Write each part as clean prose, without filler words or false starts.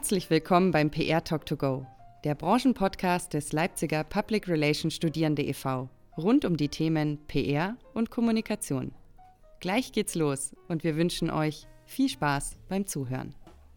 Herzlich willkommen beim PR Talk to Go, der Branchenpodcast des Leipziger Public Relations Studierende e.V. rund um die Themen PR und Kommunikation. Gleich geht's los und wir wünschen euch viel Spaß beim Zuhören.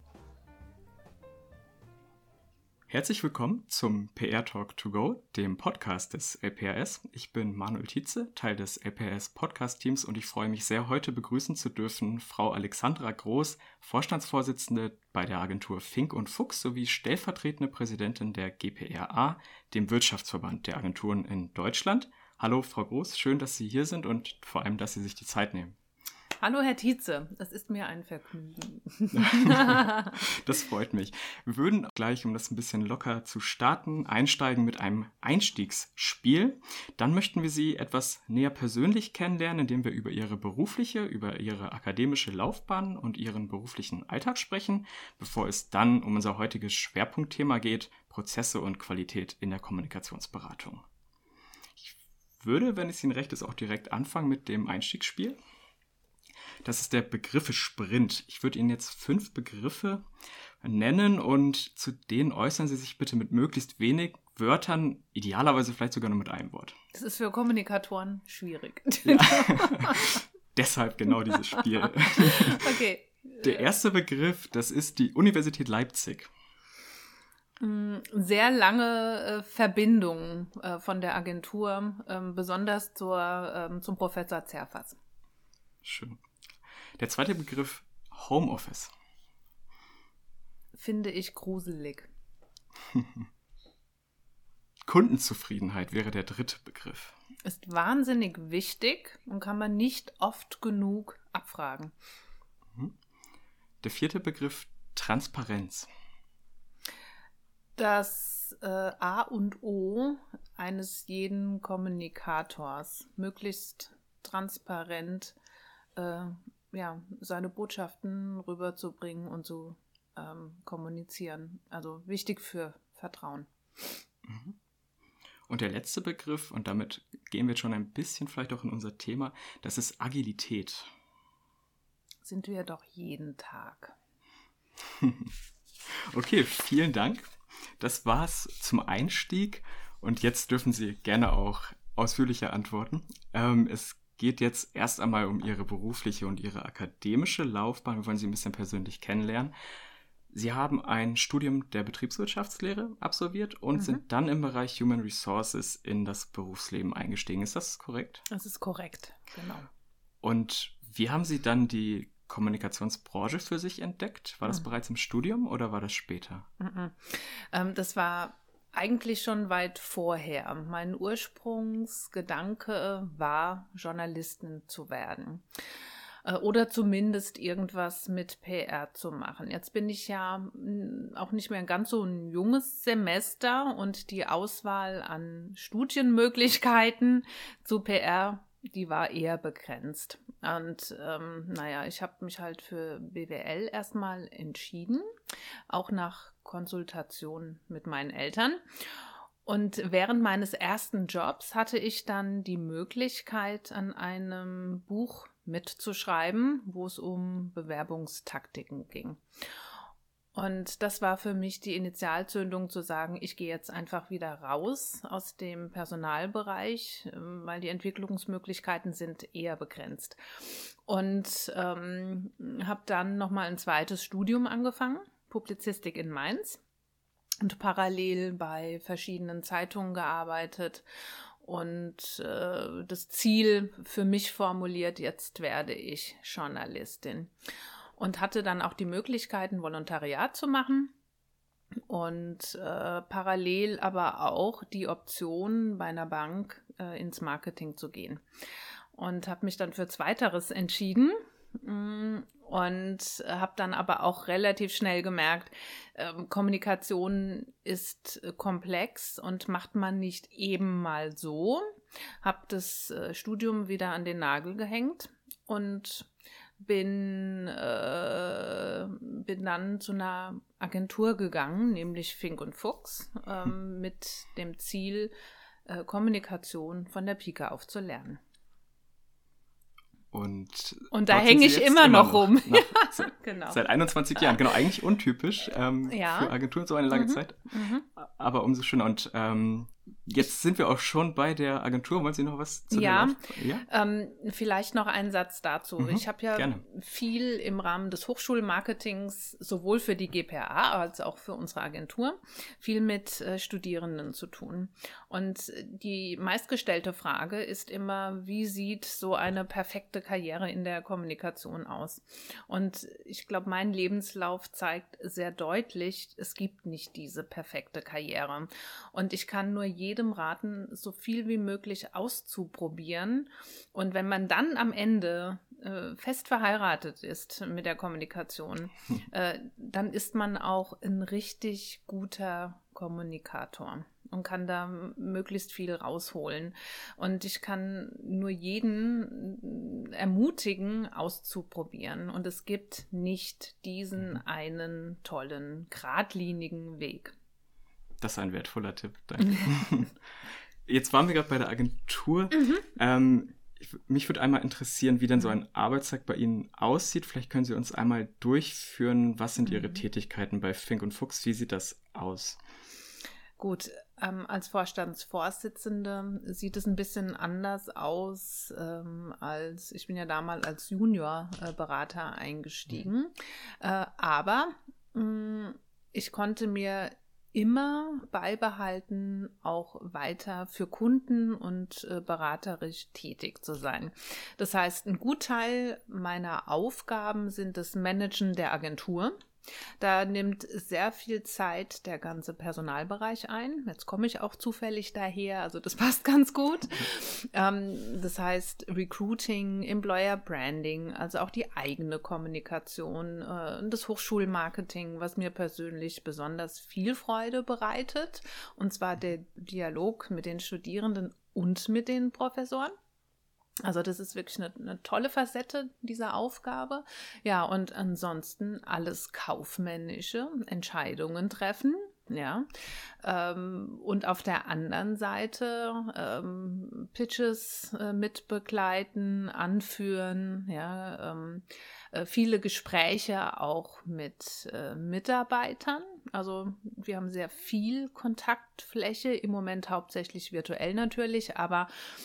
Herzlich willkommen zum PR Talk to Go, dem Podcast des LPRS. Ich bin Manuel Tietze, Teil des LPRS Podcast-Teams und ich freue mich sehr, heute begrüßen zu dürfen Frau Alexandra Groß, Vorstandsvorsitzende bei der Agentur Fink und Fuchs sowie stellvertretende Präsidentin der GPRA, dem Wirtschaftsverband der Agenturen in Deutschland. Hallo Frau Groß, schön, dass Sie hier sind und vor allem, dass Sie sich die Zeit nehmen. Hallo Herr Tietze, es ist mir ein Vergnügen. Das freut mich. Wir würden gleich, um das ein bisschen locker zu starten, einsteigen mit einem Einstiegsspiel. Dann möchten wir Sie etwas näher persönlich kennenlernen, indem wir über Ihre berufliche, über Ihre akademische Laufbahn und Ihren beruflichen Alltag sprechen, bevor es dann um unser heutiges Schwerpunktthema geht, Prozesse und Qualität in der Kommunikationsberatung. Ich würde, wenn es Ihnen recht ist, auch direkt anfangen mit dem Einstiegsspiel. Das ist der Begriffe-Sprint. Ich würde Ihnen jetzt 5 Begriffe nennen und zu denen äußern Sie sich bitte mit möglichst wenig Wörtern, idealerweise vielleicht sogar nur mit einem Wort. Das ist für Kommunikatoren schwierig. Ja. Deshalb genau dieses Spiel. Okay. Der erste Begriff, das ist die Universität Leipzig. Sehr lange Verbindung von der Agentur, besonders zum Professor Zerfas. Schön. Der zweite Begriff, Homeoffice. Finde ich gruselig. Kundenzufriedenheit wäre der dritte Begriff. Ist wahnsinnig wichtig und kann man nicht oft genug abfragen. Der vierte Begriff, Transparenz. Das A und O eines jeden Kommunikators. Möglichst transparent seine Botschaften rüberzubringen und zu kommunizieren. Also wichtig für Vertrauen. Und der letzte Begriff, und damit gehen wir schon ein bisschen vielleicht auch in unser Thema, das ist Agilität. Sind wir doch jeden Tag. Okay, vielen Dank. Das war's zum Einstieg und jetzt dürfen Sie gerne auch ausführlicher antworten. Es geht jetzt erst einmal um Ihre berufliche und Ihre akademische Laufbahn. Wir wollen Sie ein bisschen persönlich kennenlernen. Sie haben ein Studium der Betriebswirtschaftslehre absolviert und sind dann im Bereich Human Resources in das Berufsleben eingestiegen. Ist das korrekt? Das ist korrekt, genau. Und wie haben Sie dann die Kommunikationsbranche für sich entdeckt? War das bereits im Studium oder war das später? Das war eigentlich schon weit vorher. Mein Ursprungsgedanke war, Journalistin zu werden. Oder zumindest irgendwas mit PR zu machen. Jetzt bin ich ja auch nicht mehr ganz so ein junges Semester und die Auswahl an Studienmöglichkeiten zu PR, die war eher begrenzt. Und ich habe mich halt für BWL erstmal entschieden, auch nach Konsultation mit meinen Eltern. Und während meines ersten Jobs hatte ich dann die Möglichkeit, an einem Buch mitzuschreiben, wo es um Bewerbungstaktiken ging. Und das war für mich die Initialzündung zu sagen, ich gehe jetzt einfach wieder raus aus dem Personalbereich, weil die Entwicklungsmöglichkeiten sind eher begrenzt. Und habe dann nochmal ein zweites Studium angefangen, Publizistik in Mainz, und parallel bei verschiedenen Zeitungen gearbeitet und das Ziel für mich formuliert, jetzt werde ich Journalistin. Und hatte dann auch die Möglichkeit, ein Volontariat zu machen und parallel aber auch die Option, bei einer Bank ins Marketing zu gehen. Und habe mich dann für Zweiteres entschieden und habe dann aber auch relativ schnell gemerkt, Kommunikation ist komplex und macht man nicht eben mal so. Habe das Studium wieder an den Nagel gehängt und bin dann zu einer Agentur gegangen, nämlich Fink und Fuchs, mit dem Ziel, Kommunikation von der Pike auf zu lernen. Und da hänge ich immer noch rum. Genau. Seit 21 Jahren. Genau, eigentlich untypisch für Agenturen so eine lange Zeit. Aber umso schöner. Und jetzt sind wir auch schon bei der Agentur. Wollen Sie noch was zu der vielleicht noch einen Satz dazu. Ich habe ja viel im Rahmen des Hochschulmarketings sowohl für die GPA als auch für unsere Agentur viel mit Studierenden zu tun. Und die meistgestellte Frage ist immer, wie sieht so eine perfekte Karriere in der Kommunikation aus? Und ich glaube, mein Lebenslauf zeigt sehr deutlich, es gibt nicht diese perfekte Karriere. Und ich kann nur jedem raten, so viel wie möglich auszuprobieren. Und wenn man dann am Ende fest verheiratet ist mit der Kommunikation, dann ist man auch ein richtig guter Kommunikator und kann da möglichst viel rausholen. Und ich kann nur jeden ermutigen, auszuprobieren. Und es gibt nicht diesen einen tollen, geradlinigen Weg. Das ist ein wertvoller Tipp, danke. Jetzt waren wir gerade bei der Agentur. Mich würde einmal interessieren, wie denn so ein Arbeitstag bei Ihnen aussieht. Vielleicht können Sie uns einmal durchführen, was sind Ihre Tätigkeiten bei Fink und Fuchs? Wie sieht das aus? Gut, als Vorstandsvorsitzende sieht es ein bisschen anders aus, als ich bin ja damals als Juniorberater eingestiegen. Aber ich konnte mir immer beibehalten, auch weiter für Kunden und beraterisch tätig zu sein. Das heißt, ein Gutteil meiner Aufgaben sind das Managen der Agentur. Da nimmt sehr viel Zeit der ganze Personalbereich ein. Jetzt komme ich auch zufällig daher, also das passt ganz gut. Das heißt Recruiting, Employer Branding, also auch die eigene Kommunikation, das Hochschulmarketing, was mir persönlich besonders viel Freude bereitet. Und zwar der Dialog mit den Studierenden und mit den Professoren. Also das ist wirklich eine tolle Facette dieser Aufgabe. Ja, und ansonsten alles kaufmännische Entscheidungen treffen. Ja, und auf der anderen Seite Pitches mitbegleiten, anführen, ja, viele Gespräche auch mit Mitarbeitern. Also wir haben sehr viel Kontaktfläche, im Moment hauptsächlich virtuell natürlich, aber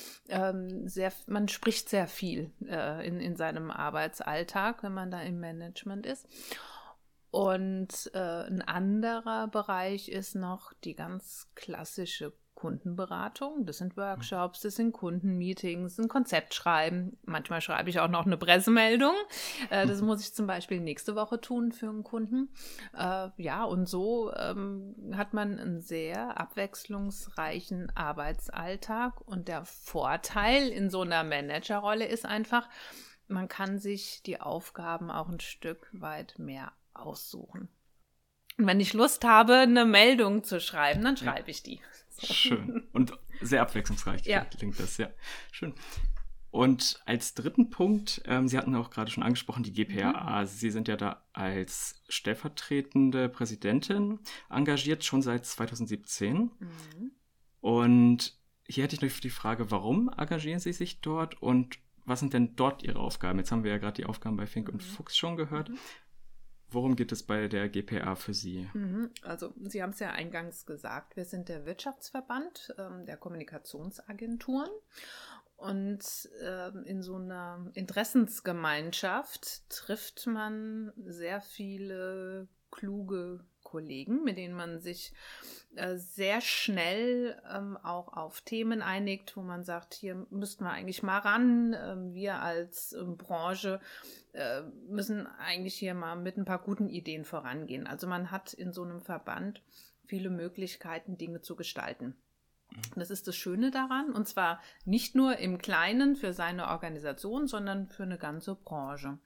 man spricht sehr viel in seinem Arbeitsalltag, wenn man da im Management ist. Und ein anderer Bereich ist noch die ganz klassische Kundenberatung. Das sind Workshops, das sind Kundenmeetings, ein Konzept schreiben. Manchmal schreibe ich auch noch eine Pressemeldung. Das muss ich zum Beispiel nächste Woche tun für einen Kunden. Ja, und so hat man einen sehr abwechslungsreichen Arbeitsalltag. Und der Vorteil in so einer Managerrolle ist einfach, man kann sich die Aufgaben auch ein Stück weit mehr aussuchen. Und wenn ich Lust habe, eine Meldung zu schreiben, dann schreibe ich die. So. Schön. Und sehr abwechslungsreich klingt das, ja. Schön. Und als dritten Punkt, Sie hatten auch gerade schon angesprochen, die GPA. Sie sind ja da als stellvertretende Präsidentin engagiert, schon seit 2017. Und hier hätte ich noch die Frage, warum engagieren Sie sich dort und was sind denn dort Ihre Aufgaben? Jetzt haben wir ja gerade die Aufgaben bei Fink und Fuchs schon gehört. Worum geht es bei der GPA für Sie? Also Sie haben es ja eingangs gesagt, wir sind der Wirtschaftsverband der Kommunikationsagenturen und in so einer Interessensgemeinschaft trifft man sehr viele kluge Kollegen, mit denen man sich sehr schnell auch auf Themen einigt, wo man sagt, hier müssten wir eigentlich mal ran. Wir als Branche müssen eigentlich hier mal mit ein paar guten Ideen vorangehen. Also man hat in so einem Verband viele Möglichkeiten, Dinge zu gestalten. Das ist das Schöne daran, und zwar nicht nur im Kleinen für seine Organisation, sondern für eine ganze Branche.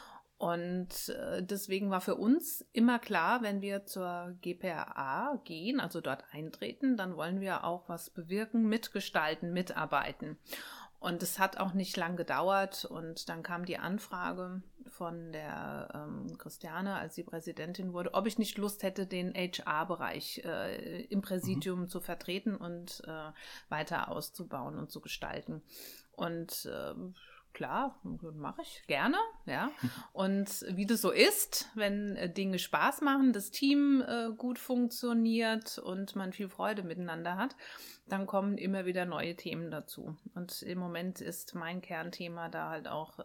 Und deswegen war für uns immer klar, wenn wir zur GPA gehen, also dort eintreten, dann wollen wir auch was bewirken, mitgestalten, mitarbeiten. Und es hat auch nicht lang gedauert und dann kam die Anfrage von der Christiane, als sie Präsidentin wurde, ob ich nicht Lust hätte, den HR-Bereich im Präsidium zu vertreten und weiter auszubauen und zu gestalten. Und klar, mache ich gerne, ja. Und wie das so ist, wenn Dinge Spaß machen, das Team gut funktioniert und man viel Freude miteinander hat, dann kommen immer wieder neue Themen dazu. Und im Moment ist mein Kernthema da halt auch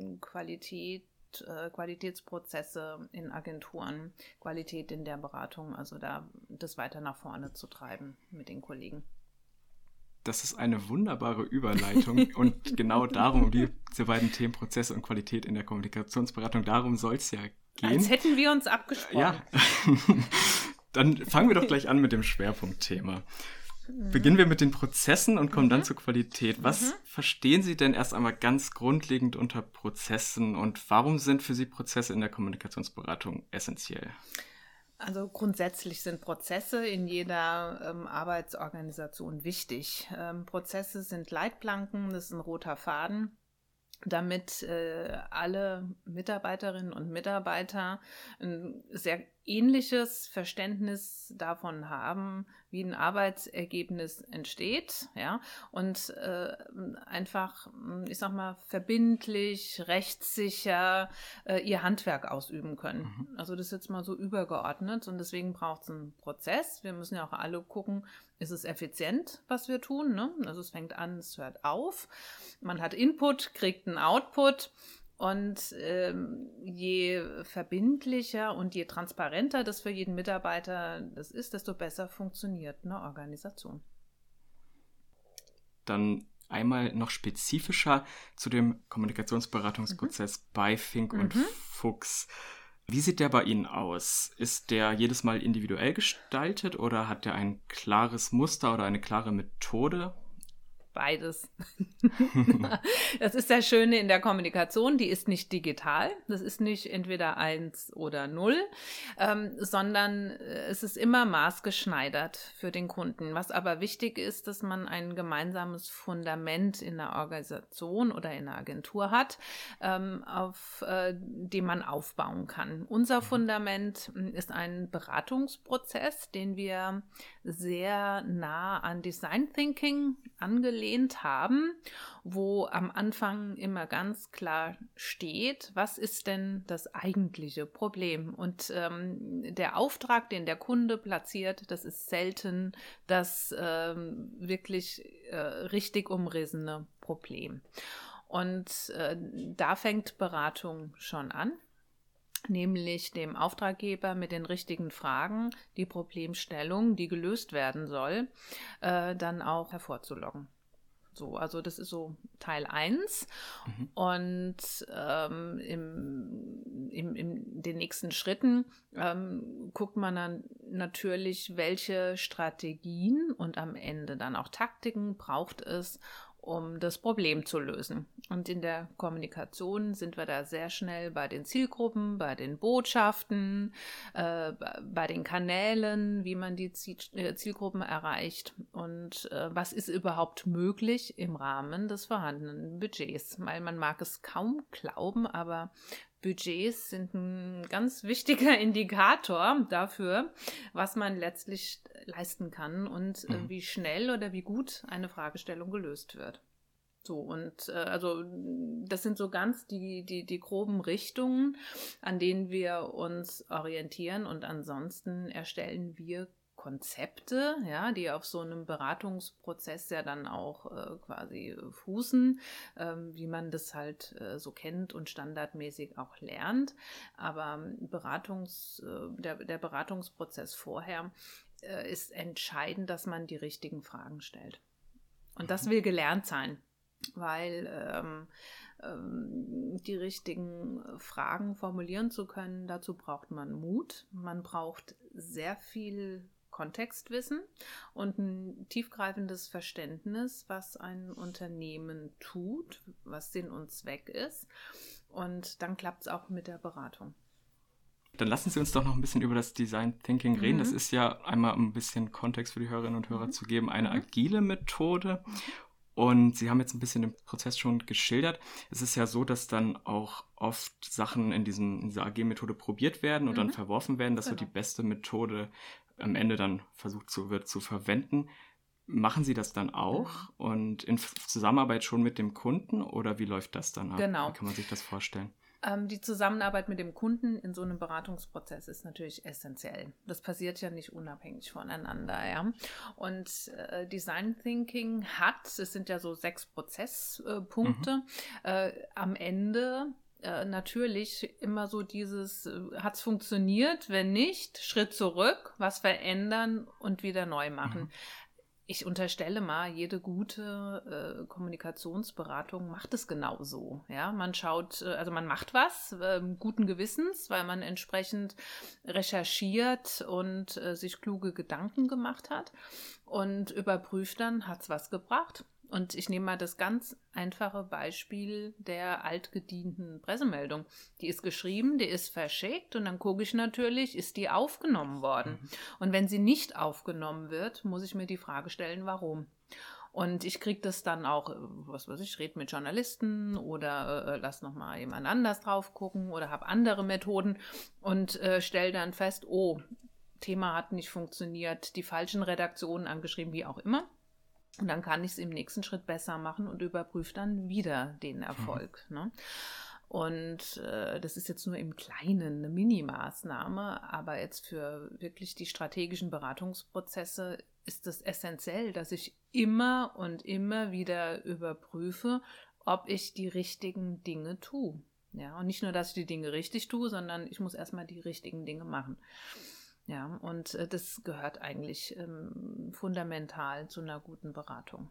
Qualitätsprozesse in Agenturen, Qualität in der Beratung, also da das weiter nach vorne zu treiben mit den Kollegen. Das ist eine wunderbare Überleitung und genau darum, diese beiden Themen Prozesse und Qualität in der Kommunikationsberatung, darum soll es ja gehen. Als hätten wir uns abgesprochen. Ja, dann fangen wir doch gleich an mit dem Schwerpunktthema. Beginnen wir mit den Prozessen und kommen dann zur Qualität. Was verstehen Sie denn erst einmal ganz grundlegend unter Prozessen und warum sind für Sie Prozesse in der Kommunikationsberatung essentiell? Also grundsätzlich sind Prozesse in jeder Arbeitsorganisation wichtig. Prozesse sind Leitplanken, das ist ein roter Faden, damit alle Mitarbeiterinnen und Mitarbeiter ein sehr ähnliches Verständnis davon haben, wie ein Arbeitsergebnis entsteht, ja, und einfach, ich sag mal, verbindlich, rechtssicher ihr Handwerk ausüben können. Also das ist jetzt mal so übergeordnet und deswegen braucht es einen Prozess. Wir müssen ja auch alle gucken, ist es effizient, was wir tun, ne? Also es fängt an, es hört auf. Man hat Input, kriegt einen Output. Und je verbindlicher und je transparenter das für jeden Mitarbeiter das ist, desto besser funktioniert eine Organisation. Dann einmal noch spezifischer zu dem Kommunikationsberatungsprozess bei Fink und Fuchs. Wie sieht der bei Ihnen aus? Ist der jedes Mal individuell gestaltet oder hat der ein klares Muster oder eine klare Methode? Beides. Das ist das Schöne in der Kommunikation, die ist nicht digital, das ist nicht entweder 1 oder 0, sondern es ist immer maßgeschneidert für den Kunden. Was aber wichtig ist, dass man ein gemeinsames Fundament in der Organisation oder in der Agentur hat, auf dem man aufbauen kann. Unser Fundament ist ein Beratungsprozess, den wir sehr nah an Design Thinking angelegt haben, wo am Anfang immer ganz klar steht, was ist denn das eigentliche Problem? Und der Auftrag, den der Kunde platziert, das ist selten das wirklich richtig umrissene Problem. Und da fängt Beratung schon an, nämlich dem Auftraggeber mit den richtigen Fragen die Problemstellung, die gelöst werden soll, dann auch hervorzuloggen. So, also das ist so Teil 1 und in den nächsten Schritten guckt man dann natürlich, welche Strategien und am Ende dann auch Taktiken braucht es, um das Problem zu lösen. Und in der Kommunikation sind wir da sehr schnell bei den Zielgruppen, bei den Botschaften, bei den Kanälen, wie man die Zielgruppen erreicht und was ist überhaupt möglich im Rahmen des vorhandenen Budgets. Weil man mag es kaum glauben, aber Budgets sind ein ganz wichtiger Indikator dafür, was man letztlich leisten kann und wie schnell oder wie gut eine Fragestellung gelöst wird. So, und also das sind so ganz die groben Richtungen, an denen wir uns orientieren und ansonsten erstellen wir Konzepte, ja, die auf so einem Beratungsprozess ja dann auch quasi fußen, wie man das halt so kennt und standardmäßig auch lernt. Aber der Beratungsprozess vorher ist entscheidend, dass man die richtigen Fragen stellt. Und das will gelernt sein, weil die richtigen Fragen formulieren zu können, dazu braucht man Mut. Man braucht sehr viel Kontextwissen und ein tiefgreifendes Verständnis, was ein Unternehmen tut, was Sinn und Zweck ist. Und dann klappt es auch mit der Beratung. Dann lassen Sie uns doch noch ein bisschen über das Design Thinking reden. Das ist ja einmal, um ein bisschen Kontext für die Hörerinnen und Hörer zu geben, eine agile Methode. Und Sie haben jetzt ein bisschen den Prozess schon geschildert. Es ist ja so, dass dann auch oft Sachen in dieser AG-Methode probiert werden und dann verworfen werden. Das wird die beste Methode am Ende dann versucht wird zu verwenden. Machen Sie das dann auch und in Zusammenarbeit schon mit dem Kunden oder wie läuft das dann ab? Genau. Wie kann man sich das vorstellen? Die Zusammenarbeit mit dem Kunden in so einem Beratungsprozess ist natürlich essentiell. Das passiert ja nicht unabhängig voneinander, ja. Und Design Thinking es sind ja so 6 Prozesspunkte, am Ende natürlich immer so dieses, hat es funktioniert, wenn nicht, Schritt zurück, was verändern und wieder neu machen. Ich unterstelle mal, jede gute Kommunikationsberatung macht es genauso. Ja? Man schaut, also man macht was guten Gewissens, weil man entsprechend recherchiert und sich kluge Gedanken gemacht hat und überprüft dann, hat es was gebracht. Und ich nehme mal das ganz einfache Beispiel der altgedienten Pressemeldung. Die ist geschrieben, die ist verschickt und dann gucke ich natürlich, ist die aufgenommen worden? Und wenn sie nicht aufgenommen wird, muss ich mir die Frage stellen, warum? Und ich kriege das dann auch, ich rede mit Journalisten oder lass nochmal jemand anders drauf gucken oder habe andere Methoden und stelle dann fest, Thema hat nicht funktioniert, die falschen Redaktionen angeschrieben, wie auch immer. Und dann kann ich es im nächsten Schritt besser machen und überprüfe dann wieder den Erfolg. Ne? Und das ist jetzt nur im Kleinen eine Mini-Maßnahme, aber jetzt für wirklich die strategischen Beratungsprozesse ist es essentiell, dass ich immer und immer wieder überprüfe, ob ich die richtigen Dinge tue. Ja? Und nicht nur, dass ich die Dinge richtig tue, sondern ich muss erstmal die richtigen Dinge machen. Ja, und das gehört eigentlich fundamental zu einer guten Beratung.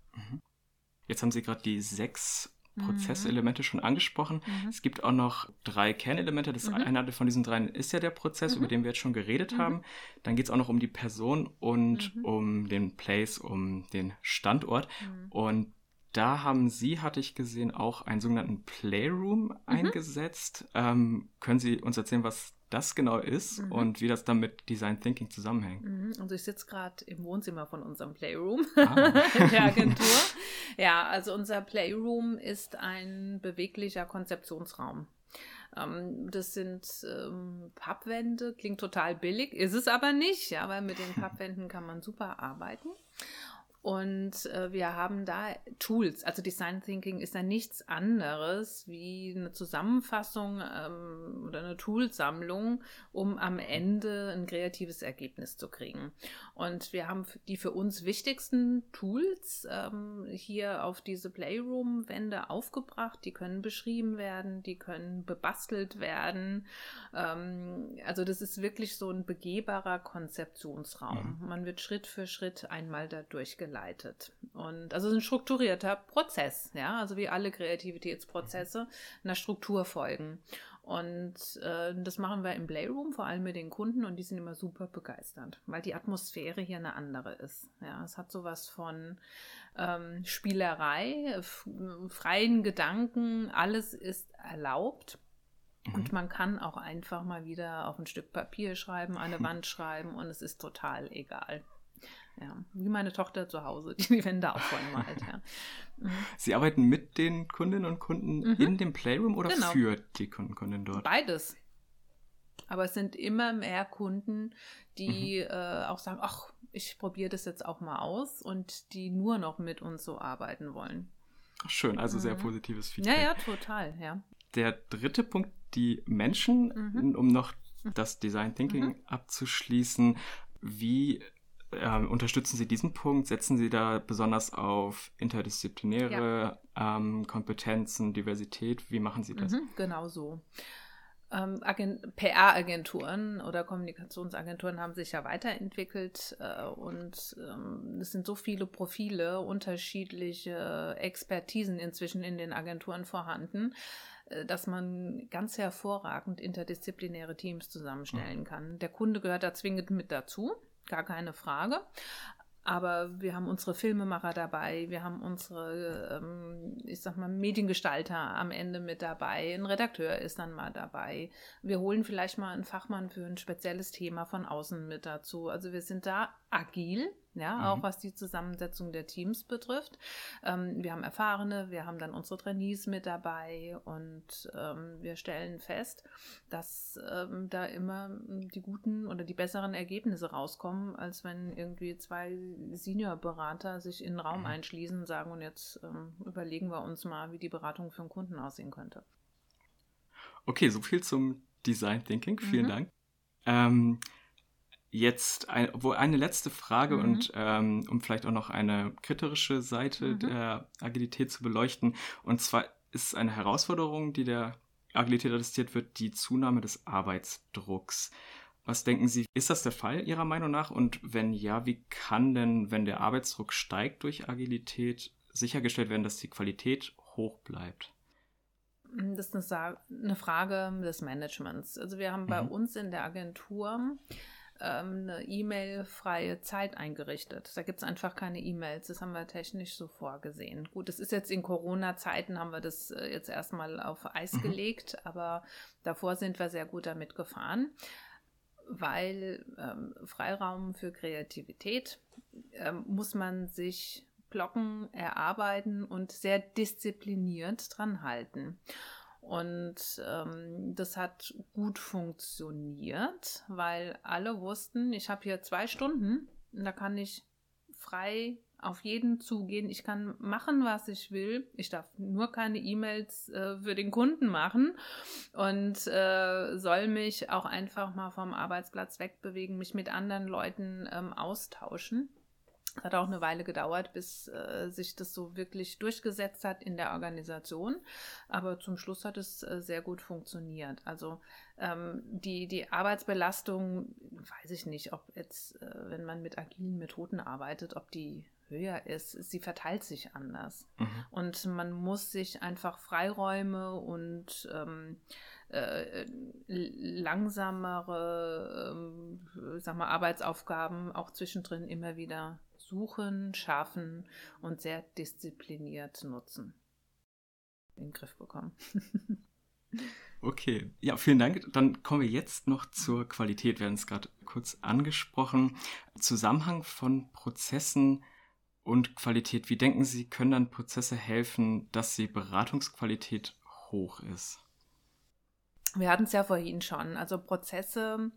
Jetzt haben Sie gerade die 6 Prozesselemente schon angesprochen. Es gibt auch noch 3 Kernelemente. Das eine von diesen 3 ist ja der Prozess, über den wir jetzt schon geredet haben. Dann geht es auch noch um die Person und um den Place, um den Standort. Und da haben Sie, hatte ich gesehen, auch einen sogenannten Playroom eingesetzt. Können Sie uns erzählen, was das genau ist und wie das dann mit Design Thinking zusammenhängt? Also ich sitze gerade im Wohnzimmer von unserem Playroom in der Agentur. Ja, also unser Playroom ist ein beweglicher Konzeptionsraum. Das sind Pappwände, klingt total billig, ist es aber nicht, ja, weil mit den Pappwänden kann man super arbeiten. Und wir haben da Tools, also Design Thinking ist ja nichts anderes wie eine Zusammenfassung oder eine Toolsammlung, um am Ende ein kreatives Ergebnis zu kriegen. Und wir haben die für uns wichtigsten Tools hier auf diese Playroom-Wände aufgebracht. Die können beschrieben werden, die können bebastelt werden. Also das ist wirklich so ein begehbarer Konzeptionsraum. Man wird Schritt für Schritt einmal da durchgeleitet. Und also ein strukturierter Prozess, ja, also wie alle Kreativitätsprozesse einer Struktur folgen. Und das machen wir im Playroom, vor allem mit den Kunden, und die sind immer super begeistert, weil die Atmosphäre hier eine andere ist. Ja, es hat sowas von Spielerei, freien Gedanken, alles ist erlaubt. Und man kann auch einfach mal wieder auf ein Stück Papier schreiben, an eine Wand schreiben und es ist total egal. Ja, wie meine Tochter zu Hause, die Wände auch voll malt. Ja. Sie arbeiten mit den Kundinnen und Kunden in dem Playroom oder für die Kundinnen dort? Beides. Aber es sind immer mehr Kunden, die auch sagen, ach, ich probiere das jetzt auch mal aus und die nur noch mit uns so arbeiten wollen. Ach, schön, also sehr positives Feedback. Ja, total, ja. Der dritte Punkt, die Menschen, um noch das Design Thinking abzuschließen, wie unterstützen Sie diesen Punkt? Setzen Sie da besonders auf interdisziplinäre Kompetenzen, Diversität? Wie machen Sie das? Genau so. PR-Agenturen oder Kommunikationsagenturen haben sich ja weiterentwickelt und es sind so viele Profile, unterschiedliche Expertisen inzwischen in den Agenturen vorhanden, dass man ganz hervorragend interdisziplinäre Teams zusammenstellen kann. Der Kunde gehört da zwingend mit dazu. Gar keine Frage. Aber wir haben unsere Filmemacher dabei, wir haben unsere, Mediengestalter am Ende mit dabei, ein Redakteur ist dann mal dabei. Wir holen vielleicht mal einen Fachmann für ein spezielles Thema von außen mit dazu. Also wir sind da agil, ja, auch was die Zusammensetzung der Teams betrifft. Wir haben Erfahrene, wir haben dann unsere Trainees mit dabei und wir stellen fest, dass da immer die guten oder die besseren Ergebnisse rauskommen, als wenn irgendwie 2 Senior-Berater sich in einen Raum einschließen und sagen, und jetzt überlegen wir uns mal, wie die Beratung für einen Kunden aussehen könnte. Okay, so viel zum Design Thinking. Vielen Dank. Jetzt eine letzte Frage und um vielleicht auch noch eine kritische Seite der Agilität zu beleuchten. Und zwar ist eine Herausforderung, die der Agilität attestiert wird, die Zunahme des Arbeitsdrucks. Was denken Sie, ist das der Fall Ihrer Meinung nach? Und wenn ja, wie kann denn, wenn der Arbeitsdruck steigt durch Agilität, sichergestellt werden, dass die Qualität hoch bleibt? Das ist eine Frage des Managements. Also wir haben bei uns in der Agentur eine E-Mail-freie Zeit eingerichtet. Da gibt es einfach keine E-Mails. Das haben wir technisch so vorgesehen. Gut, das ist jetzt in Corona-Zeiten, haben wir das jetzt erstmal auf Eis gelegt, aber davor sind wir sehr gut damit gefahren, weil Freiraum für Kreativität muss man sich Blocken erarbeiten und sehr diszipliniert dran halten. Und das hat gut funktioniert, weil alle wussten, ich habe hier 2 Stunden und da kann ich frei auf jeden zugehen. Ich kann machen, was ich will. Ich darf nur keine E-Mails für den Kunden machen und soll mich auch einfach mal vom Arbeitsplatz wegbewegen, mich mit anderen Leuten austauschen. Es hat auch eine Weile gedauert, bis sich das so wirklich durchgesetzt hat in der Organisation. Aber zum Schluss hat es sehr gut funktioniert. Also die Arbeitsbelastung, weiß ich nicht, ob jetzt, wenn man mit agilen Methoden arbeitet, ob die höher ist. Sie verteilt sich anders. Und man muss sich einfach Freiräume und langsamere Arbeitsaufgaben auch zwischendrin immer wieder suchen, schaffen und sehr diszipliniert nutzen. In den Griff bekommen. Okay, ja, vielen Dank. Dann kommen wir jetzt noch zur Qualität. Wir haben es gerade kurz angesprochen. Zusammenhang von Prozessen und Qualität. Wie denken Sie, können dann Prozesse helfen, dass die Beratungsqualität hoch ist? Wir hatten es ja vorhin schon. Also Prozesse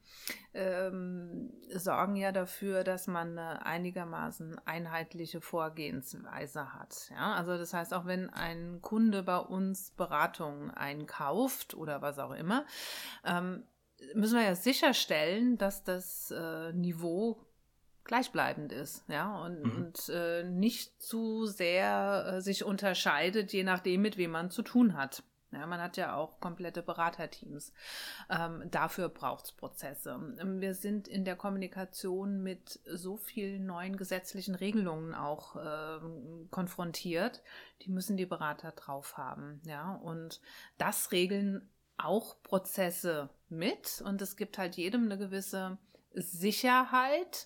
sorgen ja dafür, dass man eine einigermaßen einheitliche Vorgehensweise hat. Ja? Also das heißt, auch wenn ein Kunde bei uns Beratung einkauft oder was auch immer, müssen wir ja sicherstellen, dass das Niveau gleichbleibend ist, ja, und nicht zu sehr sich unterscheidet, je nachdem, mit wem man zu tun hat. Ja, man hat ja auch komplette Beraterteams. Dafür braucht es Prozesse. Wir sind in der Kommunikation mit so vielen neuen gesetzlichen Regelungen auch konfrontiert. Die müssen die Berater drauf haben. Ja? Und das regeln auch Prozesse mit. Und es gibt halt jedem eine gewisse Sicherheit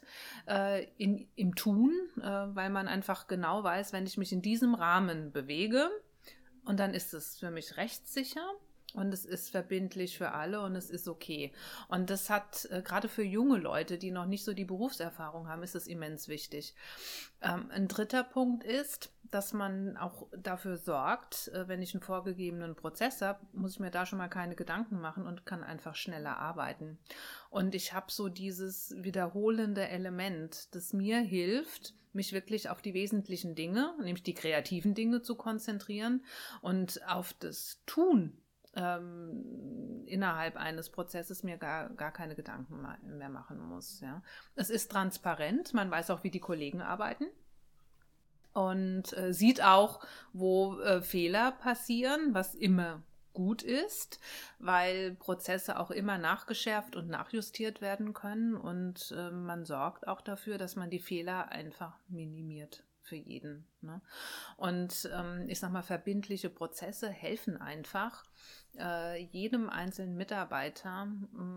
im Tun, weil man einfach genau weiß, wenn ich mich in diesem Rahmen bewege, und dann ist es für mich rechtssicher und es ist verbindlich für alle und es ist okay. Und das hat gerade für junge Leute, die noch nicht so die Berufserfahrung haben, ist es immens wichtig. Ein dritter Punkt ist, dass man auch dafür sorgt, wenn ich einen vorgegebenen Prozess habe, muss ich mir da schon mal keine Gedanken machen und kann einfach schneller arbeiten. Und ich habe so dieses wiederholende Element, das mir hilft, mich wirklich auf die wesentlichen Dinge, nämlich die kreativen Dinge zu konzentrieren und auf das Tun innerhalb eines Prozesses mir gar keine Gedanken mehr machen muss. Ja. Es ist transparent, man weiß auch, wie die Kollegen arbeiten und sieht auch, wo Fehler passieren, was immer gut ist, weil Prozesse auch immer nachgeschärft und nachjustiert werden können und man sorgt auch dafür, dass man die Fehler einfach minimiert für jeden. Ne? Und ich sag mal, verbindliche Prozesse helfen einfach jedem einzelnen Mitarbeiter,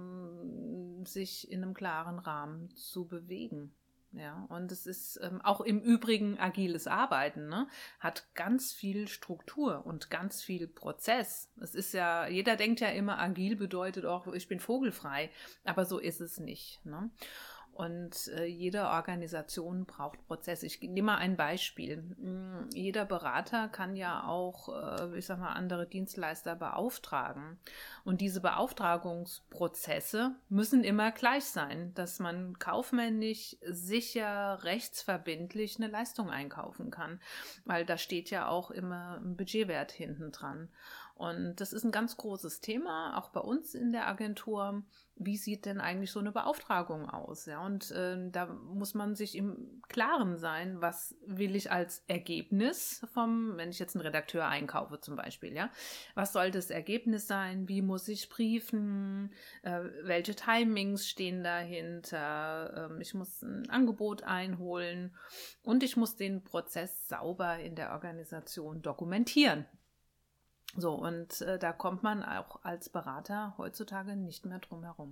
sich in einem klaren Rahmen zu bewegen. Ja, und es ist auch im Übrigen agiles Arbeiten, ne? Hat ganz viel Struktur und ganz viel Prozess. Es ist ja, jeder denkt ja immer, agil bedeutet auch, ich bin vogelfrei, aber so ist es nicht. Ne? Und jede Organisation braucht Prozesse. Ich nehme mal ein Beispiel. Jeder Berater kann ja auch, andere Dienstleister beauftragen. Und diese Beauftragungsprozesse müssen immer gleich sein, dass man kaufmännisch sicher, rechtsverbindlich eine Leistung einkaufen kann. Weil da steht ja auch immer ein Budgetwert hinten dran. Und das ist ein ganz großes Thema, auch bei uns in der Agentur. Wie sieht denn eigentlich so eine Beauftragung aus? Ja, und da muss man sich im Klaren sein, was will ich als Ergebnis wenn ich jetzt einen Redakteur einkaufe zum Beispiel, ja, was soll das Ergebnis sein? Wie muss ich briefen? Welche Timings stehen dahinter? Ich muss ein Angebot einholen und ich muss den Prozess sauber in der Organisation dokumentieren. So, und da kommt man auch als Berater heutzutage nicht mehr drum herum.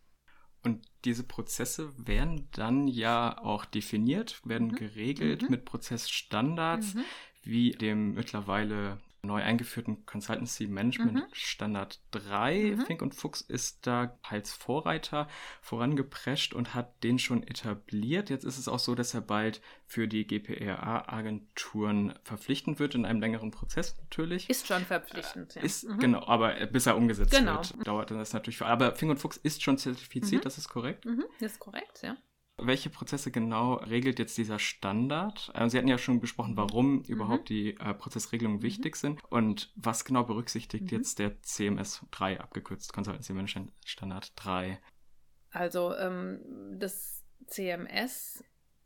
Und diese Prozesse werden dann ja auch definiert, werden geregelt mit Prozessstandards, wie dem mittlerweile neu eingeführten Consultancy Management Standard 3. Fink und Fuchs ist da als Vorreiter vorangeprescht und hat den schon etabliert. Jetzt ist es auch so, dass er bald für die GPRA-Agenturen verpflichtend wird, in einem längeren Prozess natürlich. Ist schon verpflichtend, ja. Genau, aber bis er umgesetzt wird, dauert das natürlich. Aber Fink und Fuchs ist schon zertifiziert, das ist korrekt? Das ist korrekt, ja. Welche Prozesse genau regelt jetzt dieser Standard? Sie hatten ja schon besprochen, warum überhaupt die Prozessregelungen wichtig sind und was genau berücksichtigt jetzt der CMS 3, abgekürzt Consultancy Management Standard 3? Also das CMS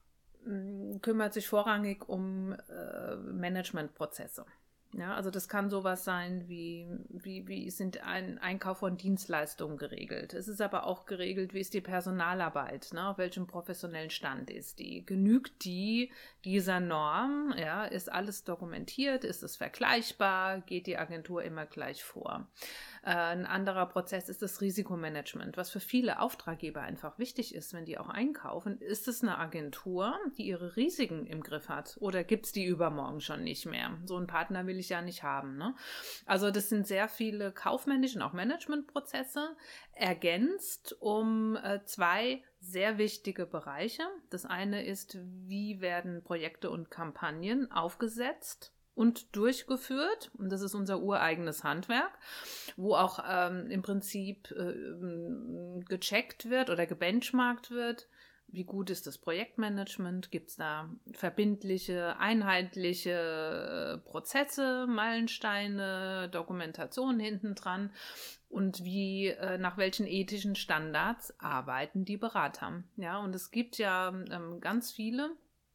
kümmert sich vorrangig um Managementprozesse. Ja, also das kann sowas sein wie sind ein Einkauf von Dienstleistungen geregelt. Es ist aber auch geregelt, wie ist die Personalarbeit, ne? Auf welchem professionellen Stand ist die? Genügt dieser Norm? Ja, ist alles dokumentiert? Ist es vergleichbar? Geht die Agentur immer gleich vor? Ein anderer Prozess ist das Risikomanagement, was für viele Auftraggeber einfach wichtig ist, wenn die auch einkaufen. Ist es eine Agentur, die ihre Risiken im Griff hat oder gibt es die übermorgen schon nicht mehr? So einen Partner will ich ja nicht haben. Ne? Also das sind sehr viele kaufmännische und auch Managementprozesse, ergänzt um zwei sehr wichtige Bereiche. Das eine ist, wie werden Projekte und Kampagnen aufgesetzt und durchgeführt. Und das ist unser ureigenes Handwerk, wo auch im Prinzip gecheckt wird oder gebenchmarkt wird, wie gut ist das Projektmanagement, gibt es da verbindliche, einheitliche Prozesse, Meilensteine, Dokumentation hinten dran und nach welchen ethischen Standards arbeiten die Berater. Ja, und es gibt ja ganz viele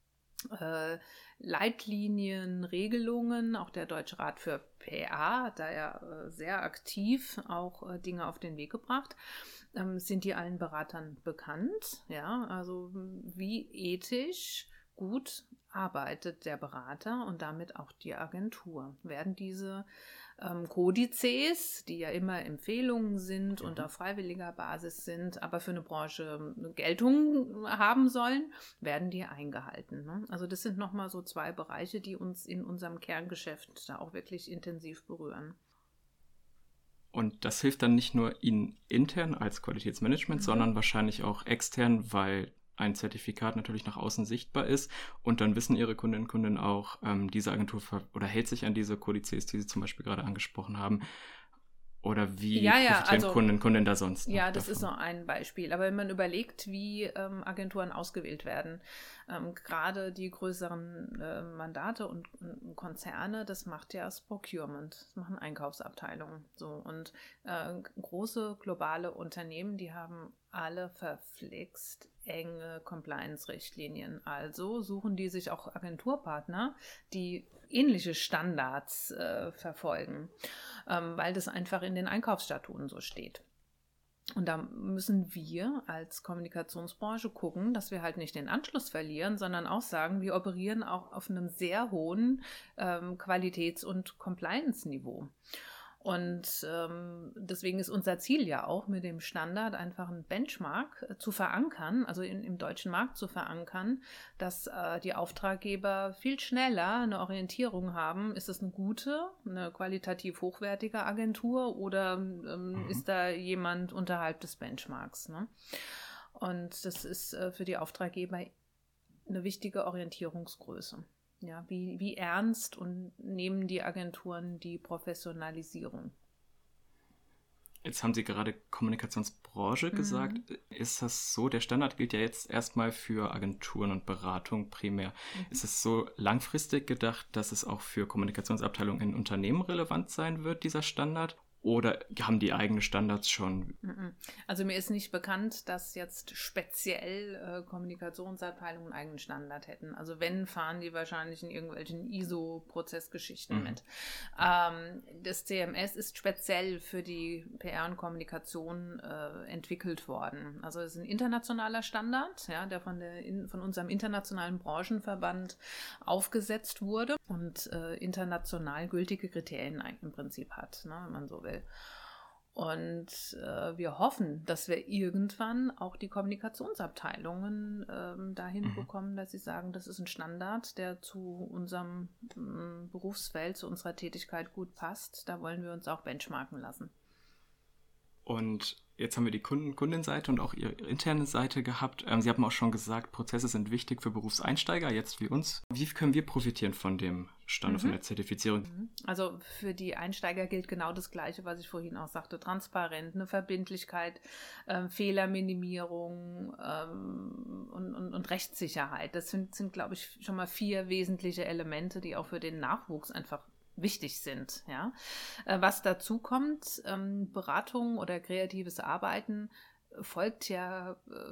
Leitlinien, Regelungen, auch der Deutsche Rat für PR hat da ja sehr aktiv auch Dinge auf den Weg gebracht. Sind die allen Beratern bekannt? Ja, also wie ethisch gut arbeitet der Berater und damit auch die Agentur? Werden diese Kodizes, die ja immer Empfehlungen sind und auf freiwilliger Basis sind, aber für eine Branche eine Geltung haben sollen, werden die eingehalten. Ne? Also das sind nochmal so zwei Bereiche, die uns in unserem Kerngeschäft da auch wirklich intensiv berühren. Und das hilft dann nicht nur Ihnen intern als Qualitätsmanagement, sondern wahrscheinlich auch extern, weil ein Zertifikat natürlich nach außen sichtbar ist und dann wissen Ihre Kundinnen und Kunden auch, diese Agentur hält sich an diese Kodizes, die Sie zum Beispiel gerade angesprochen haben. Oder wie profitieren Kunden und Kundinnen da sonst? Ja, das ist so ein Beispiel. Aber wenn man überlegt, wie Agenturen ausgewählt werden, gerade die größeren Mandate und Konzerne, das macht ja das Procurement, das machen Einkaufsabteilungen. So. Und große globale Unternehmen, die haben alle verflixt enge Compliance-Richtlinien. Also suchen die sich auch Agenturpartner, die ähnliche Standards verfolgen, weil das einfach in den Einkaufsstatuten so steht. Und da müssen wir als Kommunikationsbranche gucken, dass wir halt nicht den Anschluss verlieren, sondern auch sagen, wir operieren auch auf einem sehr hohen Qualitäts- und Compliance-Niveau. Und deswegen ist unser Ziel ja auch mit dem Standard einfach einen Benchmark zu verankern, also im deutschen Markt zu verankern, dass die Auftraggeber viel schneller eine Orientierung haben, ist es eine gute, eine qualitativ hochwertige Agentur oder ist da jemand unterhalb des Benchmarks, ne? Und das ist für die Auftraggeber eine wichtige Orientierungsgröße. Ja, wie ernst und nehmen die Agenturen die Professionalisierung? Jetzt haben Sie gerade Kommunikationsbranche gesagt. Ist das so, der Standard gilt ja jetzt erstmal für Agenturen und Beratung primär. Ist es so langfristig gedacht, dass es auch für Kommunikationsabteilungen in Unternehmen relevant sein wird, dieser Standard? Oder haben die eigene Standards schon? Also mir ist nicht bekannt, dass jetzt speziell Kommunikationsabteilungen einen eigenen Standard hätten. Also wenn, fahren die wahrscheinlich in irgendwelchen ISO-Prozessgeschichten mit. Das CMS ist speziell für die PR und Kommunikation entwickelt worden. Also es ist ein internationaler Standard, ja, der von unserem internationalen Branchenverband aufgesetzt wurde und international gültige Kriterien im Prinzip hat, ne, wenn man so will. Und wir hoffen, dass wir irgendwann auch die Kommunikationsabteilungen dahin bekommen, dass sie sagen, das ist ein Standard, der zu unserem Berufsfeld, zu unserer Tätigkeit gut passt. Da wollen wir uns auch benchmarken lassen. Und jetzt haben wir die Kundenseite und auch Ihre interne Seite gehabt. Sie haben auch schon gesagt, Prozesse sind wichtig für Berufseinsteiger, jetzt wie uns. Wie können wir profitieren von dem Standard, von der Zertifizierung? Also für die Einsteiger gilt genau das Gleiche, was ich vorhin auch sagte. Transparenz, eine Verbindlichkeit, Fehlerminimierung und Rechtssicherheit. Das sind, glaube ich, schon mal 4 wesentliche Elemente, die auch für den Nachwuchs einfach wichtig sind. Ja. Was dazu kommt, Beratung oder kreatives Arbeiten folgt ja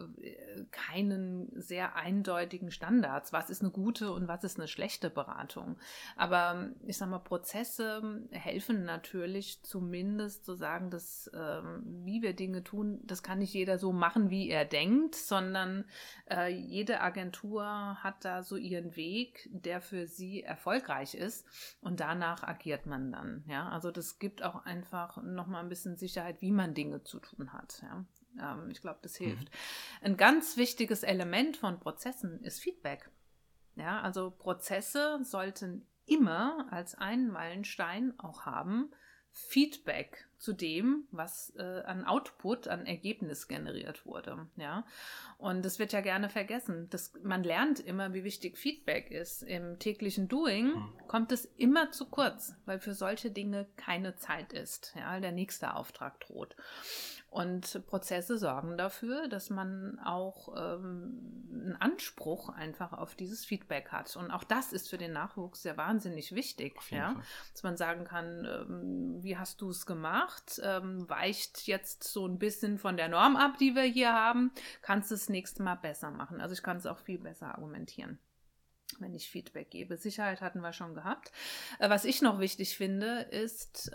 keinen sehr eindeutigen Standards. Was ist eine gute und was ist eine schlechte Beratung? Aber ich sage mal, Prozesse helfen natürlich zumindest zu sagen, dass wie wir Dinge tun, das kann nicht jeder so machen, wie er denkt, sondern jede Agentur hat da so ihren Weg, der für sie erfolgreich ist und danach agiert man dann. Ja? Also das gibt auch einfach nochmal ein bisschen Sicherheit, wie man Dinge zu tun hat. Ja? Ich glaube, das hilft. Ein ganz wichtiges Element von Prozessen ist Feedback. Ja, also Prozesse sollten immer als einen Meilenstein auch haben, Feedback zu dem, was an Output, an Ergebnis generiert wurde. Ja? Und das wird ja gerne vergessen. Man lernt immer, wie wichtig Feedback ist. Im täglichen Doing kommt es immer zu kurz, weil für solche Dinge keine Zeit ist. Ja? Der nächste Auftrag droht. Und Prozesse sorgen dafür, dass man auch einen Anspruch einfach auf dieses Feedback hat. Und auch das ist für den Nachwuchs sehr wahnsinnig wichtig. Ja? Dass man sagen kann, wie hast du es gemacht? Weicht jetzt so ein bisschen von der Norm ab, die wir hier haben? Kannst du es nächstes Mal besser machen? Also ich kann es auch viel besser argumentieren, wenn ich Feedback gebe. Sicherheit hatten wir schon gehabt. Was ich noch wichtig finde, ist,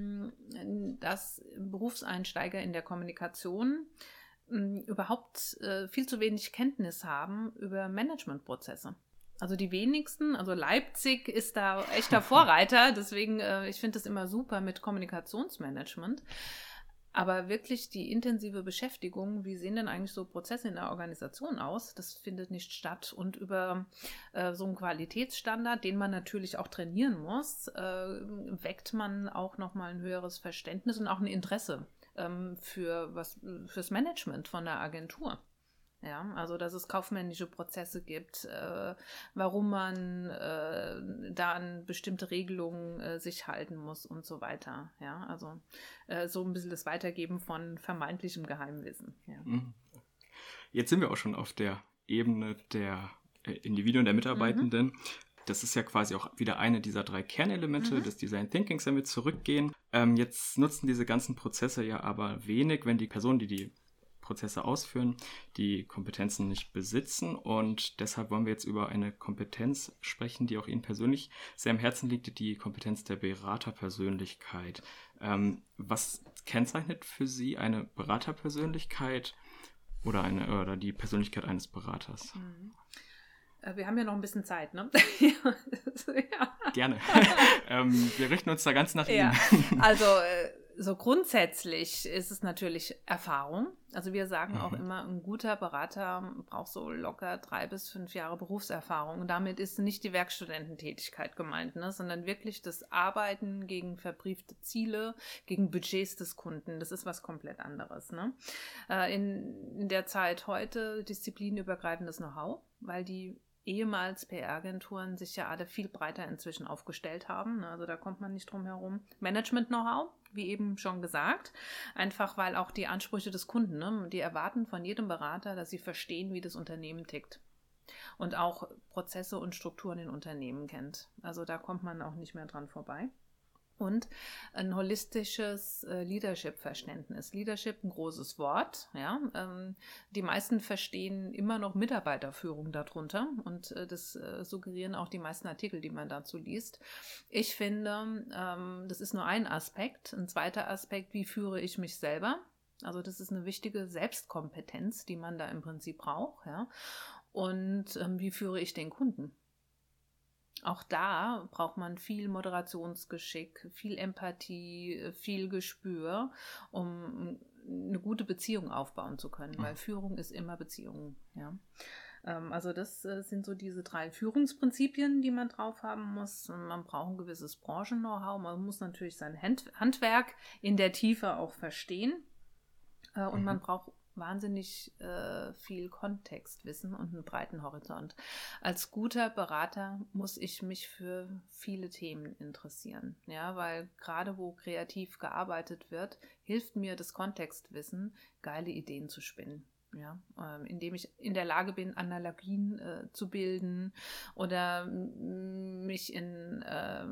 dass Berufseinsteiger in der Kommunikation überhaupt viel zu wenig Kenntnis haben über Managementprozesse. Also die wenigsten, also Leipzig ist da echter Vorreiter, deswegen, ich finde das immer super mit Kommunikationsmanagement. Aber wirklich die intensive Beschäftigung, wie sehen denn eigentlich so Prozesse in der Organisation aus, das findet nicht statt. Und über so einen Qualitätsstandard, den man natürlich auch trainieren muss, weckt man auch nochmal ein höheres Verständnis und auch ein Interesse fürs Management von der Agentur. Ja, also dass es kaufmännische Prozesse gibt, warum man da an bestimmte Regelungen sich halten muss und so weiter. Ja, also so ein bisschen das Weitergeben von vermeintlichem Geheimwissen. Ja. Jetzt sind wir auch schon auf der Ebene der Individuen, der Mitarbeitenden. Das ist ja quasi auch wieder eine dieser 3 Kernelemente des Design Thinkings, wenn wir zurückgehen. Jetzt nutzen diese ganzen Prozesse ja aber wenig, wenn die Personen, die Prozesse ausführen, die Kompetenzen nicht besitzen, und deshalb wollen wir jetzt über eine Kompetenz sprechen, die auch Ihnen persönlich sehr am Herzen liegt, die Kompetenz der Beraterpersönlichkeit. Was kennzeichnet für Sie eine Beraterpersönlichkeit oder die Persönlichkeit eines Beraters? Wir haben ja noch ein bisschen Zeit, ne? Ja. Gerne. Wir richten uns da ganz nach Ihnen. Ja. Also so grundsätzlich ist es natürlich Erfahrung. Also wir sagen auch immer, ein guter Berater braucht so locker 3 bis 5 Jahre Berufserfahrung. Und damit ist nicht die Werkstudententätigkeit gemeint, ne, sondern wirklich das Arbeiten gegen verbriefte Ziele, gegen Budgets des Kunden. Das ist was komplett anderes. Ne? In der Zeit heute disziplinübergreifendes Know-how, weil die ehemals PR-Agenturen sich ja alle viel breiter inzwischen aufgestellt haben. Also da kommt man nicht drum herum. Management-Know-how, wie eben schon gesagt, einfach weil auch die Ansprüche des Kunden, ne, die erwarten von jedem Berater, dass sie verstehen, wie das Unternehmen tickt und auch Prozesse und Strukturen in Unternehmen kennt. Also da kommt man auch nicht mehr dran vorbei. Und ein holistisches Leadership-Verständnis. Leadership, ein großes Wort. Ja? Die meisten verstehen immer noch Mitarbeiterführung darunter und das suggerieren auch die meisten Artikel, die man dazu liest. Ich finde, das ist nur ein Aspekt. Ein zweiter Aspekt, wie führe ich mich selber? Also das ist eine wichtige Selbstkompetenz, die man da im Prinzip braucht. Ja? Und wie führe ich den Kunden? Auch da braucht man viel Moderationsgeschick, viel Empathie, viel Gespür, um eine gute Beziehung aufbauen zu können, weil Führung ist immer Beziehung. Ja. Also das sind so diese 3 Führungsprinzipien, die man drauf haben muss. Man braucht ein gewisses Branchen-Know-how, man muss natürlich sein Handwerk in der Tiefe auch verstehen und man braucht wahnsinnig viel Kontextwissen und einen breiten Horizont. Als guter Berater muss ich mich für viele Themen interessieren, ja, weil gerade wo kreativ gearbeitet wird, hilft mir das Kontextwissen, geile Ideen zu spinnen. Ja, indem ich in der Lage bin, Analogien zu bilden oder mich in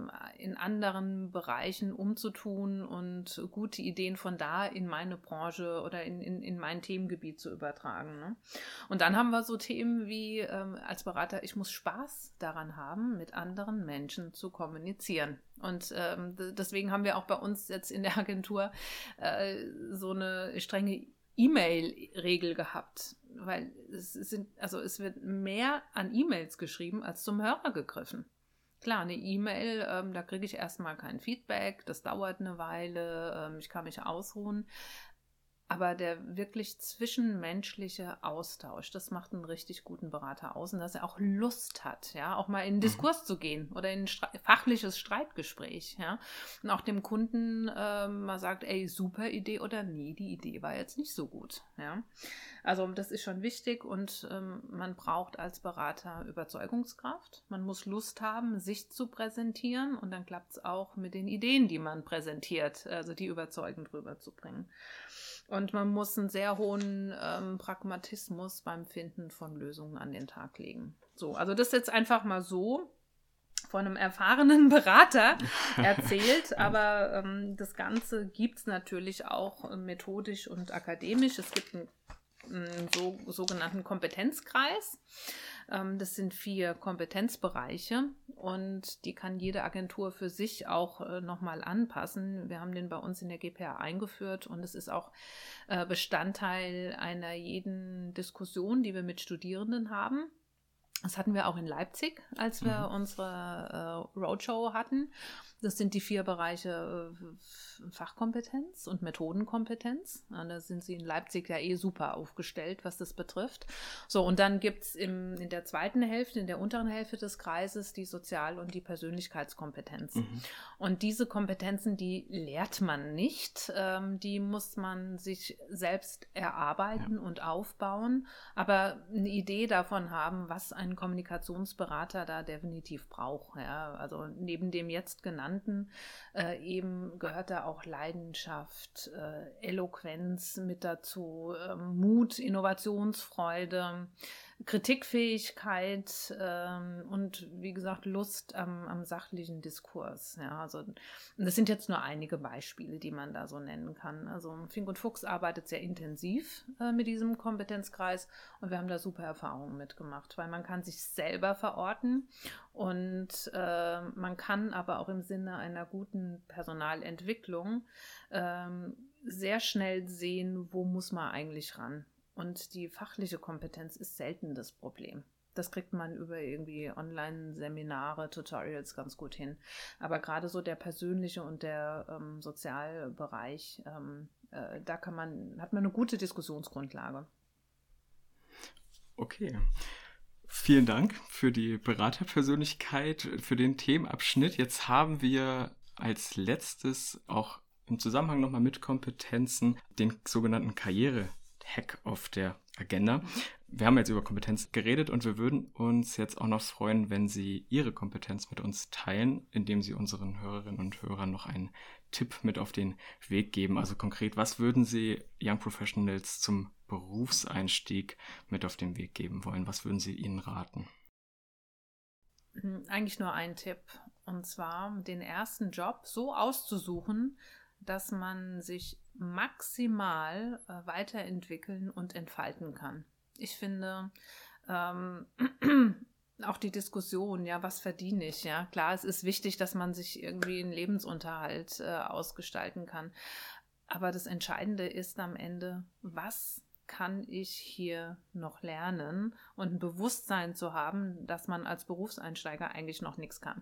anderen Bereichen umzutun und gute Ideen von da in meine Branche oder in mein Themengebiet zu übertragen. Ne? Und dann haben wir so Themen wie als Berater, ich muss Spaß daran haben, mit anderen Menschen zu kommunizieren. Und deswegen haben wir auch bei uns jetzt in der Agentur so eine strenge E-Mail-Regel gehabt, weil es wird mehr an E-Mails geschrieben als zum Hörer gegriffen. Klar, eine E-Mail, da kriege ich erstmal kein Feedback, das dauert eine Weile, ich kann mich ausruhen. Aber der wirklich zwischenmenschliche Austausch, das macht einen richtig guten Berater aus und dass er auch Lust hat, ja, auch mal in einen Diskurs zu gehen oder in ein fachliches Streitgespräch, ja, und auch dem Kunden mal sagt, ey, super Idee oder nee, die Idee war jetzt nicht so gut, ja. Also das ist schon wichtig und man braucht als Berater Überzeugungskraft, man muss Lust haben, sich zu präsentieren und dann klappt es auch mit den Ideen, die man präsentiert, also die überzeugend rüberzubringen. Und man muss einen sehr hohen Pragmatismus beim Finden von Lösungen an den Tag legen. So, also das jetzt einfach mal so von einem erfahrenen Berater erzählt, aber das Ganze gibt es natürlich auch methodisch und akademisch. Es gibt einen sogenannten Kompetenzkreis. Das sind 4 Kompetenzbereiche und die kann jede Agentur für sich auch nochmal anpassen. Wir haben den bei uns in der GPA eingeführt und es ist auch Bestandteil einer jeden Diskussion, die wir mit Studierenden haben. Das hatten wir auch in Leipzig, als wir unsere Roadshow hatten. Das sind die 4 Bereiche Fachkompetenz und Methodenkompetenz. Da sind sie in Leipzig ja super aufgestellt, was das betrifft. So, und dann gibt es in der zweiten Hälfte, in der unteren Hälfte des Kreises, die Sozial- und die Persönlichkeitskompetenz. Und diese Kompetenzen, die lehrt man nicht. Die muss man sich selbst erarbeiten und aufbauen, aber eine Idee davon haben, was ein Kommunikationsberater da definitiv braucht. Ja? Also neben dem jetzt genannten eben gehört da auch Leidenschaft, Eloquenz mit dazu, Mut, Innovationsfreude, Kritikfähigkeit und wie gesagt Lust am sachlichen Diskurs. Ja, also das sind jetzt nur einige Beispiele, die man da so nennen kann. Also Fink und Fuchs arbeitet sehr intensiv mit diesem Kompetenzkreis und wir haben da super Erfahrungen mitgemacht, weil man kann sich selber verorten und man kann aber auch im Sinne einer guten Personalentwicklung sehr schnell sehen, wo muss man eigentlich ran. Und die fachliche Kompetenz ist selten das Problem. Das kriegt man über irgendwie Online-Seminare, Tutorials ganz gut hin. Aber gerade so der persönliche und der Sozialbereich, da hat man eine gute Diskussionsgrundlage. Okay. Vielen Dank für die Beraterpersönlichkeit, für den Themenabschnitt. Jetzt haben wir als letztes auch im Zusammenhang nochmal mit Kompetenzen den sogenannten Karriere-Hack auf der Agenda. Wir haben jetzt über Kompetenz geredet und wir würden uns jetzt auch noch freuen, wenn Sie Ihre Kompetenz mit uns teilen, indem Sie unseren Hörerinnen und Hörern noch einen Tipp mit auf den Weg geben. Also konkret, was würden Sie Young Professionals zum Berufseinstieg mit auf den Weg geben wollen? Was würden Sie ihnen raten? Eigentlich nur ein Tipp, und zwar den ersten Job so auszusuchen, dass man sich maximal weiterentwickeln und entfalten kann. Ich finde auch die Diskussion, ja, was verdiene ich? Ja, klar, es ist wichtig, dass man sich irgendwie einen Lebensunterhalt ausgestalten kann. Aber das Entscheidende ist am Ende, was kann ich hier noch lernen und ein Bewusstsein zu haben, dass man als Berufseinsteiger eigentlich noch nichts kann.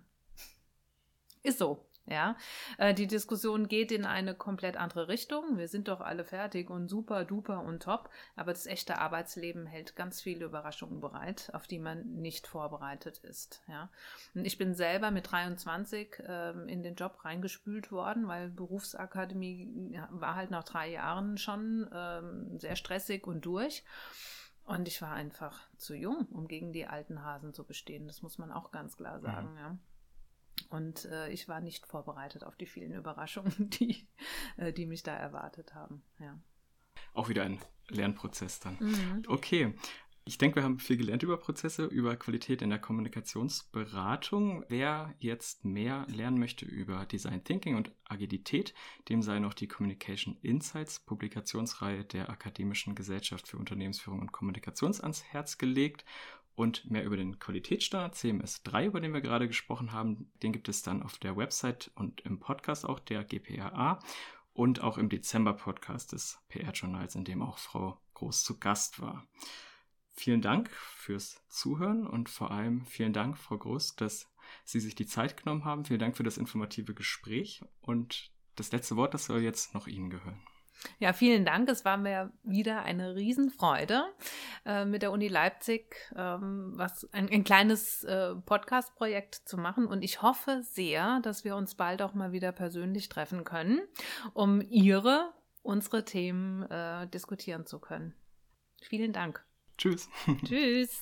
Ist so. Ja, die Diskussion geht in eine komplett andere Richtung. Wir sind doch alle fertig und super, duper und top. Aber das echte Arbeitsleben hält ganz viele Überraschungen bereit, auf die man nicht vorbereitet ist. Ja, und ich bin selber mit 23 in den Job reingespült worden, weil Berufsakademie war halt nach 3 Jahren schon sehr stressig und durch. Und ich war einfach zu jung, um gegen die alten Hasen zu bestehen. Das muss man auch ganz klar sagen, ja. Und ich war nicht vorbereitet auf die vielen Überraschungen, die mich da erwartet haben. Ja. Auch wieder ein Lernprozess dann. Okay, ich denke, wir haben viel gelernt über Prozesse, über Qualität in der Kommunikationsberatung. Wer jetzt mehr lernen möchte über Design Thinking und Agilität, dem sei noch die Communication Insights Publikationsreihe der Akademischen Gesellschaft für Unternehmensführung und Kommunikation ans Herz gelegt. Und mehr über den Qualitätsstandard CMS3, über den wir gerade gesprochen haben, den gibt es dann auf der Website und im Podcast auch der GPRA und auch im Dezember-Podcast des PR-Journals, in dem auch Frau Groß zu Gast war. Vielen Dank fürs Zuhören und vor allem vielen Dank, Frau Groß, dass Sie sich die Zeit genommen haben. Vielen Dank für das informative Gespräch und das letzte Wort, das soll jetzt noch Ihnen gehören. Ja, vielen Dank. Es war mir wieder eine Riesenfreude, mit der Uni Leipzig ein kleines Podcast-Projekt zu machen. Und ich hoffe sehr, dass wir uns bald auch mal wieder persönlich treffen können, um unsere Themen diskutieren zu können. Vielen Dank. Tschüss. Tschüss.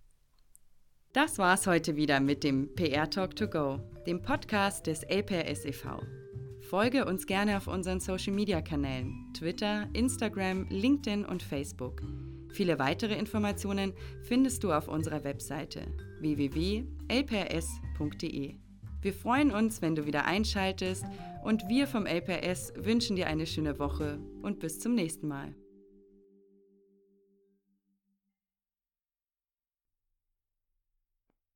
Das war's heute wieder mit dem PR Talk to Go, dem Podcast des LPRS e.V. Folge uns gerne auf unseren Social-Media-Kanälen Twitter, Instagram, LinkedIn und Facebook. Viele weitere Informationen findest du auf unserer Webseite www.lprs.de. Wir freuen uns, wenn du wieder einschaltest und wir vom LPRS wünschen dir eine schöne Woche und bis zum nächsten Mal.